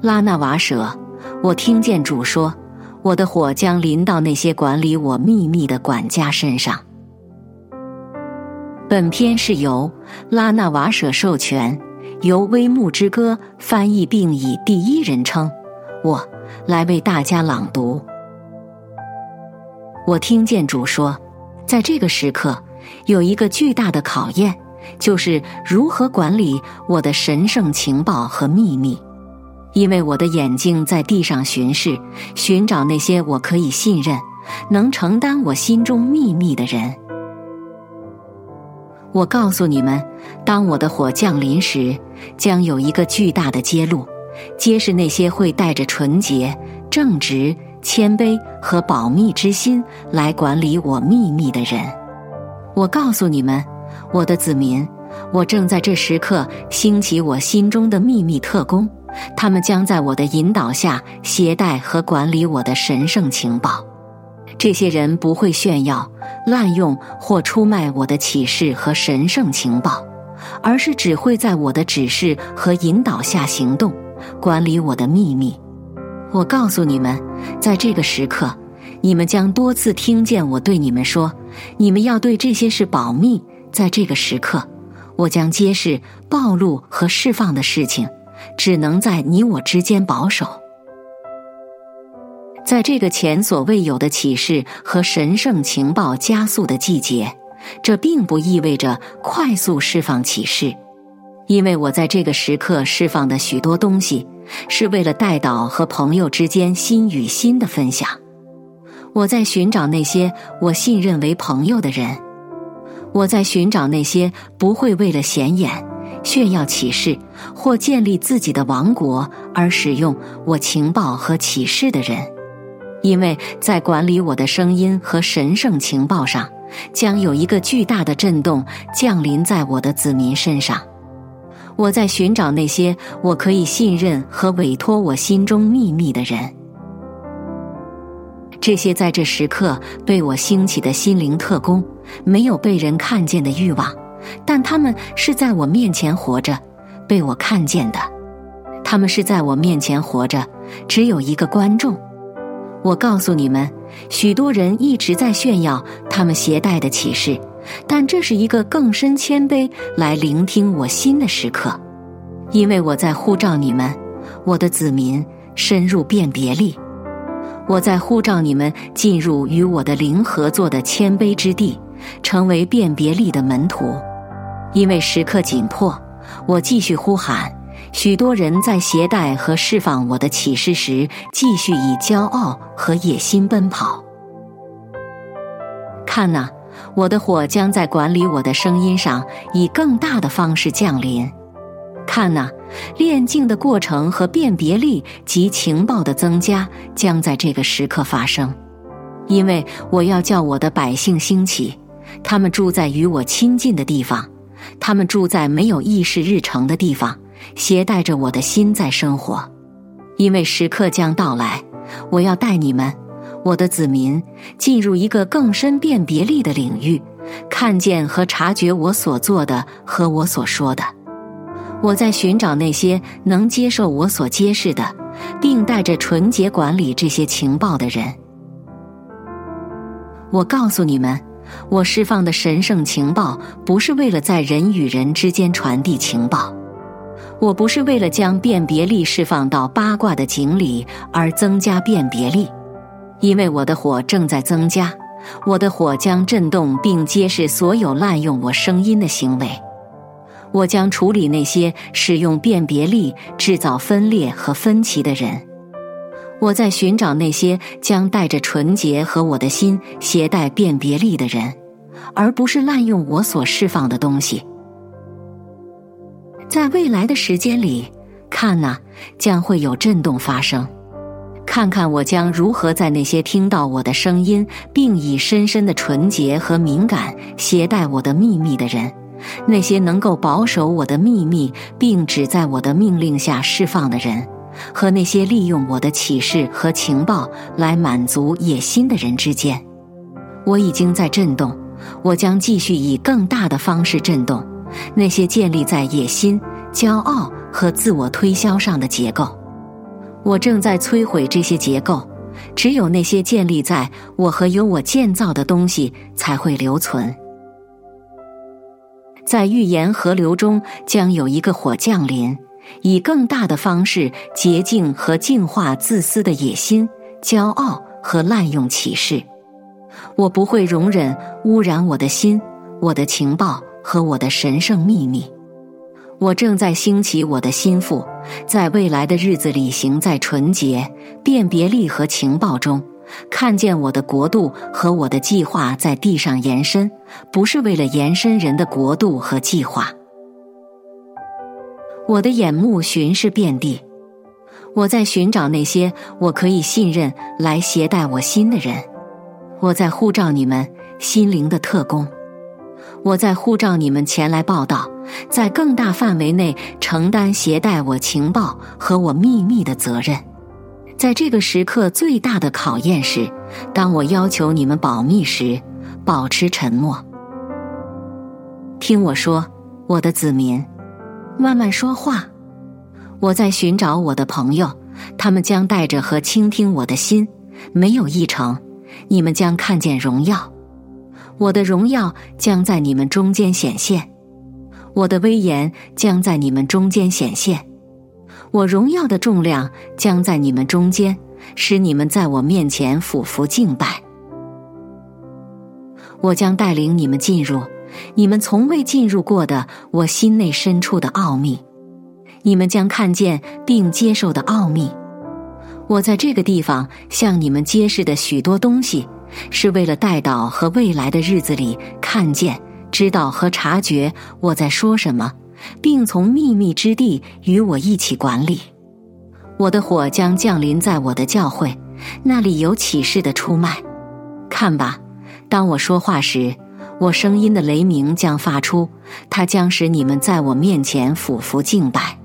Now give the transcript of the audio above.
拉那瓦舍，我听见主说，我的火将临到那些管理我秘密的管家身上。本篇是由拉那瓦舍授权，由微木之歌翻译，并以第一人称我来为大家朗读。我听见主说，在这个时刻有一个巨大的考验，就是如何管理我的神圣情报和秘密。因为我的眼睛在地上巡视，寻找那些我可以信任、能承担我心中秘密的人。我告诉你们，当我的火降临时，将有一个巨大的揭露，揭示那些会带着纯洁、正直、谦卑和保密之心来管理我秘密的人。我告诉你们，我的子民，我正在这时刻兴起我心中的秘密特工，他们将在我的引导下携带和管理我的神圣情报。这些人不会炫耀、滥用或出卖我的启示和神圣情报，而是只会在我的指示和引导下行动，管理我的秘密。我告诉你们，在这个时刻，你们将多次听见我对你们说，你们要对这些事保密。在这个时刻，我将揭示、暴露和释放的事情，只能在你我之间保守。在这个前所未有的启示和神圣情报加速的季节，这并不意味着快速释放启示，因为我在这个时刻释放的许多东西，是为了带导和朋友之间心与心的分享。我在寻找那些我信任为朋友的人，我在寻找那些不会为了显眼、炫耀启示或建立自己的王国而使用我情报和启示的人。因为在管理我的声音和神圣情报上，将有一个巨大的震动降临在我的子民身上。我在寻找那些我可以信任和委托我心中秘密的人。这些在这时刻被我兴起的心灵特工，没有被人看见的欲望，但他们是在我面前活着，被我看见的。他们是在我面前活着，只有一个观众。我告诉你们，许多人一直在炫耀他们携带的启示，但这是一个更深谦卑来聆听我心的时刻，因为我在呼召你们，我的子民，深入辨别力。我在呼召你们进入与我的灵合作的谦卑之地，成为辨别力的门徒。因为时刻紧迫，我继续呼喊，许多人在携带和释放我的启示时，继续以骄傲和野心奔跑。看哪，我的火将在管理我的声音上以更大的方式降临。看哪，炼净的过程和辨别力及情报的增加将在这个时刻发生。因为我要叫我的百姓兴起，他们住在与我亲近的地方，他们住在没有议事日程的地方，携带着我的心在生活。因为时刻将到来，我要带你们，我的子民，进入一个更深辨别力的领域，看见和察觉我所做的和我所说的。我在寻找那些能接受我所揭示的，并带着纯洁管理这些情报的人。我告诉你们，我释放的神圣情报不是为了在人与人之间传递情报，我不是为了将辨别力释放到八卦的井里而增加辨别力，因为我的火正在增加，我的火将震动并揭示所有滥用我声音的行为。我将处理那些使用辨别力制造分裂和分歧的人。我在寻找那些将带着纯洁和我的心携带辨别力的人，而不是滥用我所释放的东西。在未来的时间里，看哪，将会有震动发生。看看我将如何在那些听到我的声音并以深深的纯洁和敏感携带我的秘密的人，那些能够保守我的秘密并只在我的命令下释放的人，和那些利用我的启示和情报来满足野心的人之间。我已经在震动，我将继续以更大的方式震动那些建立在野心、骄傲和自我推销上的结构。 我正在摧毁这些结构，只有那些建立在我和由我建造的东西才会留存。在预言河流中将有一个火降临，以更大的方式洁净和净化自私的野心、骄傲和滥用启示。我不会容忍污染我的心、我的情报和我的神圣秘密。我正在兴起我的心腹，在未来的日子里行在纯洁、辨别力和情报中，看见我的国度和我的计划在地上延伸，不是为了延伸人的国度和计划。我的眼目巡视遍地，我在寻找那些我可以信任来携带我心的人。我在呼召你们心灵的特工，我在呼召你们前来报道，在更大范围内承担携带我情报和我秘密的责任。在这个时刻最大的考验是，当我要求你们保密时，保持沉默。听我说，我的子民，慢慢说话。我在寻找我的朋友，他们将带着和倾听我的心，没有一成，你们将看见荣耀。我的荣耀将在你们中间显现，我的威严将在你们中间显现，我荣耀的重量将在你们中间，使你们在我面前俯伏敬拜。我将带领你们进入你们从未进入过的我心内深处的奥秘，你们将看见并接受的奥秘。我在这个地方向你们揭示的许多东西，是为了带到和未来的日子里看见、知道和察觉我在说什么，并从秘密之地与我一起管理。我的火将降临在我的教会，那里有启示的出卖。看吧，当我说话时，我声音的雷鸣将发出，它将使你们在我面前俯伏敬拜。